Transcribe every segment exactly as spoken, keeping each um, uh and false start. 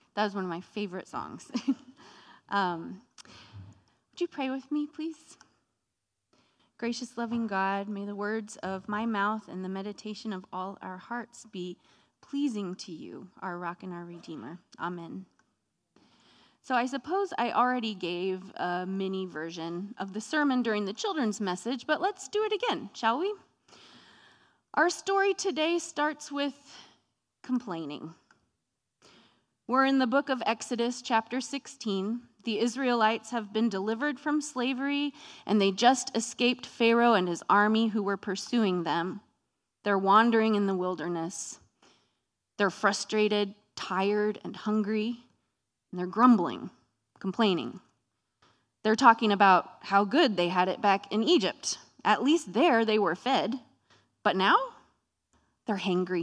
That was one of my favorite songs. um, would you pray with me, please? Gracious, loving God, may the words of my mouth and the meditation of all our hearts be pleasing to you, our rock and our redeemer. Amen. So I suppose I already gave a mini version of the sermon during the children's message, but let's do it again, shall we? Our story today starts with complaining. We're in the book of Exodus, chapter sixteen. The Israelites have been delivered from slavery, and they just escaped Pharaoh and his army who were pursuing them. They're wandering in the wilderness. They're frustrated, tired, and hungry. And they're grumbling, complaining. They're talking about how good they had it back in Egypt. At least there they were fed. But now, they're hangry.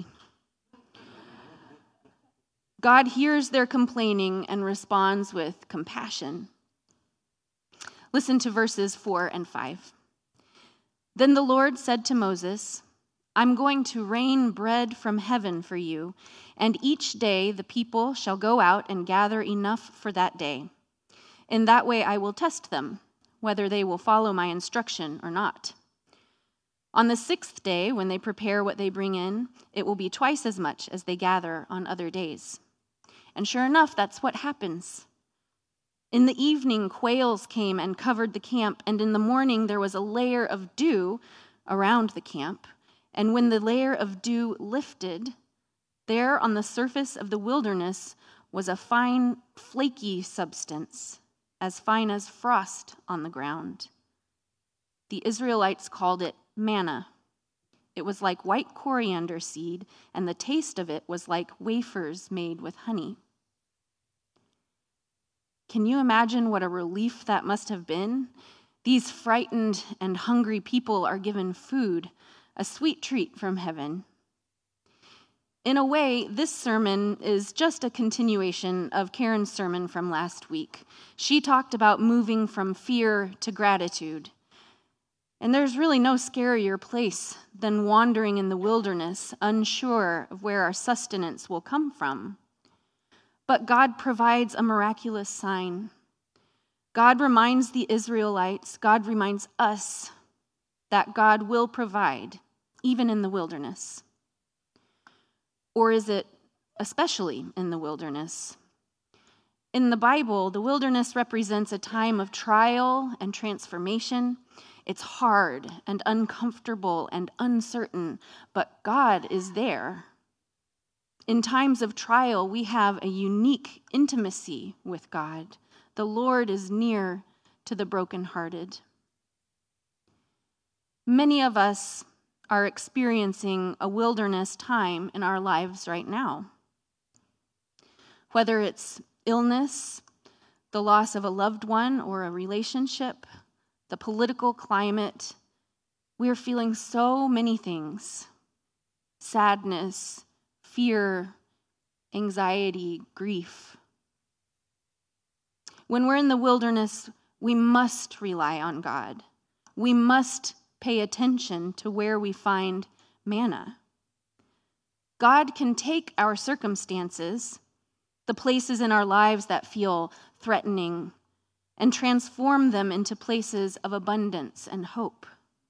God hears their complaining and responds with compassion. Listen to verses four and five. Then the Lord said to Moses, I'm going to rain bread from heaven for you, and each day the people shall go out and gather enough for that day. In that way I will test them, whether they will follow my instruction or not. On the sixth day, when they prepare what they bring in, it will be twice as much as they gather on other days. And sure enough, that's what happens. In the evening, quails came and covered the camp, and in the morning there was a layer of dew around the camp. And when the layer of dew lifted, there on the surface of the wilderness was a fine, flaky substance, as fine as frost on the ground. The Israelites called it manna. It was like white coriander seed, and the taste of it was like wafers made with honey. Can you imagine what a relief that must have been? These frightened and hungry people are given food, a sweet treat from heaven. In a way, this sermon is just a continuation of Karen's sermon from last week. She talked about moving from fear to gratitude. And there's really no scarier place than wandering in the wilderness, unsure of where our sustenance will come from. But God provides a miraculous sign. God reminds the Israelites, God reminds us that God will provide, even in the wilderness. Or is it especially in the wilderness? In the Bible, the wilderness represents a time of trial and transformation. It's hard and uncomfortable and uncertain, but God is there. In times of trial, we have a unique intimacy with God. The Lord is near to the brokenhearted. Many of us are experiencing a wilderness time in our lives right now. Whether it's illness, the loss of a loved one or a relationship, the political climate, we are feeling so many things. Sadness, fear, anxiety, grief. When we're in the wilderness, we must rely on God. We must pay attention to where we find manna. God can take our circumstances, the places in our lives that feel threatening, and transform them into places of abundance and hope.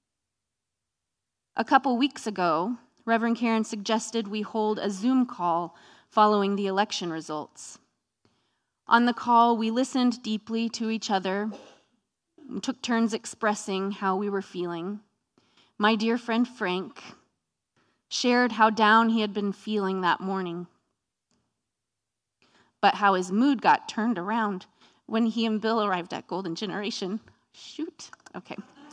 A couple weeks ago, Reverend Karen suggested we hold a Zoom call following the election results. On the call, we listened deeply to each other, and took turns expressing how we were feeling. My dear friend Frank shared how down he had been feeling that morning, but how his mood got turned around when he and Bill arrived at Golden Generation. Shoot, okay.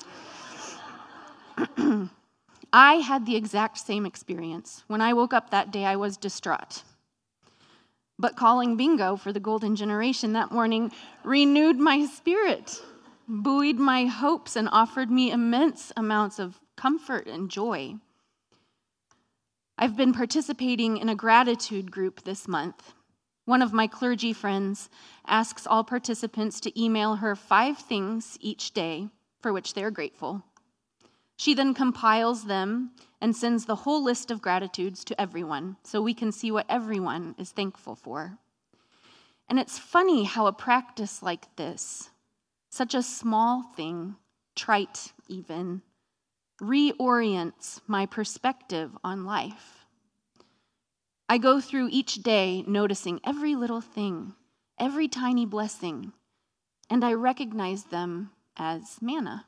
I had the exact same experience. When I woke up that day, I was distraught. But calling bingo for the Golden Generation that morning renewed my spirit, buoyed my hopes, and offered me immense amounts of comfort and joy. I've been participating in a gratitude group this month. One of my clergy friends asks all participants to email her five things each day for which they are grateful. She then compiles them and sends the whole list of gratitudes to everyone so we can see what everyone is thankful for. And it's funny how a practice like this, such a small thing, trite even, reorients my perspective on life. I go through each day noticing every little thing, every tiny blessing, and I recognize them as manna.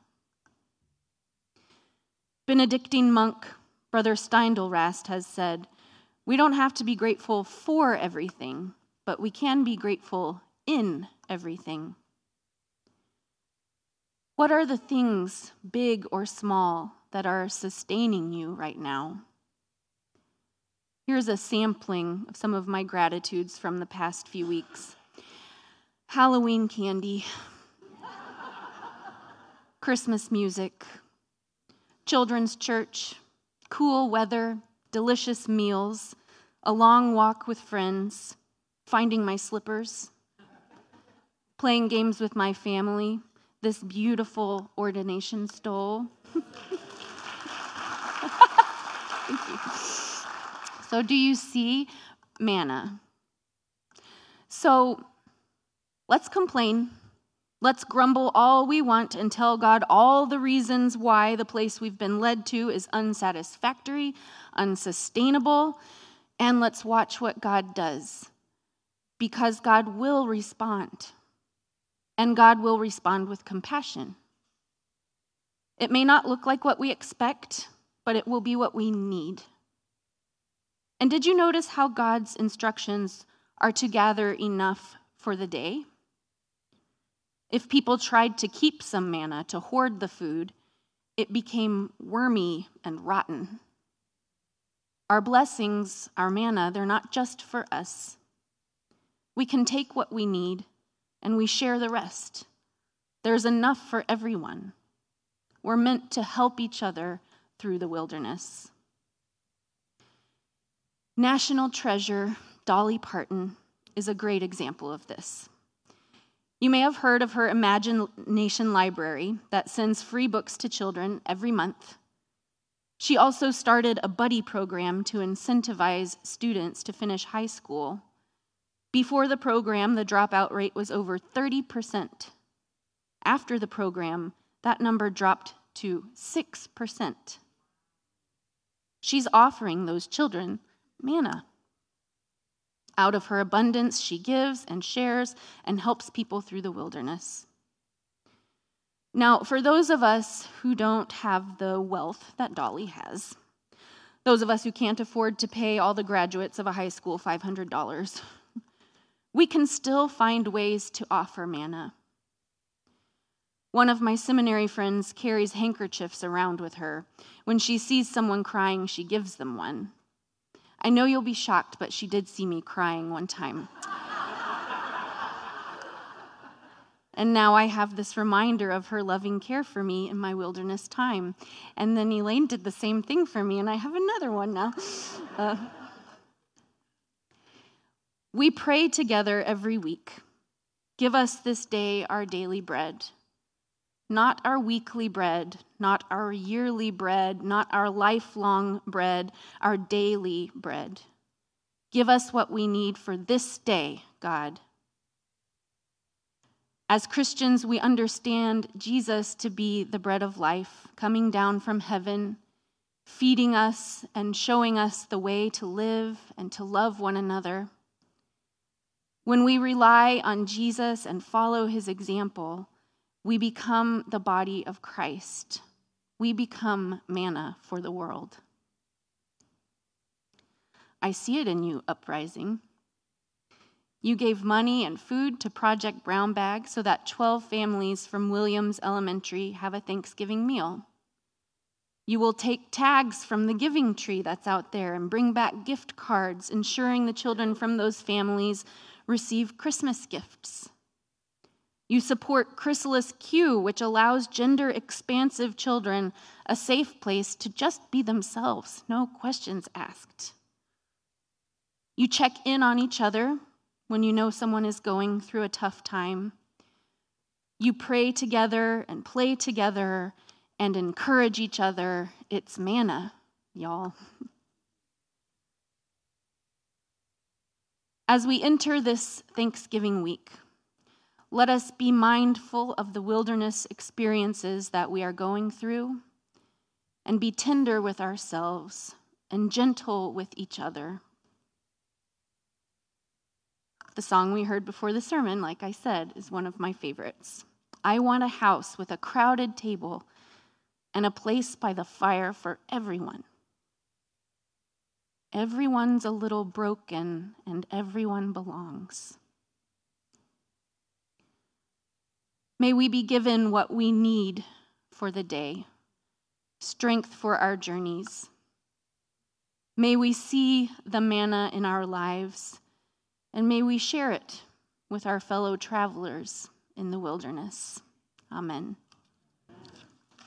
Benedictine monk Brother Steindl-Rast has said, "We don't have to be grateful for everything, but we can be grateful in everything." What are the things, big or small, that are sustaining you right now? Here's a sampling of some of my gratitudes from the past few weeks. Halloween candy, Christmas music, children's church, cool weather, delicious meals, a long walk with friends, finding my slippers, playing games with my family, this beautiful ordination stole. Thank you. So do you see manna? So let's complain. Let's grumble all we want and tell God all the reasons why the place we've been led to is unsatisfactory, unsustainable, and let's watch what God does. Because God will respond, and God will respond with compassion. It may not look like what we expect, but it will be what we need. And did you notice how God's instructions are to gather enough for the day? If people tried to keep some manna, to hoard the food, it became wormy and rotten. Our blessings, our manna, they're not just for us. We can take what we need and we share the rest. There's enough for everyone. We're meant to help each other through the wilderness. National treasure Dolly Parton is a great example of this. You may have heard of her Imagination Library that sends free books to children every month. She also started a buddy program to incentivize students to finish high school. Before the program, the dropout rate was over thirty percent. After the program, that number dropped to six percent. She's offering those children manna. Out of her abundance, she gives and shares and helps people through the wilderness. Now, for those of us who don't have the wealth that Dolly has, those of us who can't afford to pay all the graduates of a high school five hundred dollars, we can still find ways to offer manna. One of my seminary friends carries handkerchiefs around with her. When she sees someone crying, she gives them one. I know you'll be shocked, but she did see me crying one time. And now I have this reminder of her loving care for me in my wilderness time. And then Elaine did the same thing for me, and I have another one now. Uh, we pray together every week. Give us this day our daily bread. Not our weekly bread, not our yearly bread, not our lifelong bread, our daily bread. Give us what we need for this day, God. As Christians, we understand Jesus to be the bread of life, coming down from heaven, feeding us and showing us the way to live and to love one another. When we rely on Jesus and follow his example, we become the body of Christ. We become manna for the world. I see it in you, Uprising. You gave money and food to Project Brown Bag so that twelve families from Williams Elementary have a Thanksgiving meal. You will take tags from the giving tree that's out there and bring back gift cards, ensuring the children from those families receive Christmas gifts. You support Chrysalis Q, which allows gender-expansive children a safe place to just be themselves, no questions asked. You check in on each other when you know someone is going through a tough time. You pray together and play together and encourage each other. It's manna, y'all. As we enter this Thanksgiving week, let us be mindful of the wilderness experiences that we are going through and be tender with ourselves and gentle with each other. The song we heard before the sermon, like I said, is one of my favorites. I want a house with a crowded table and a place by the fire for everyone. Everyone's a little broken and everyone belongs. May we be given what we need for the day, strength for our journeys. May we see the manna in our lives, and may we share it with our fellow travelers in the wilderness. Amen.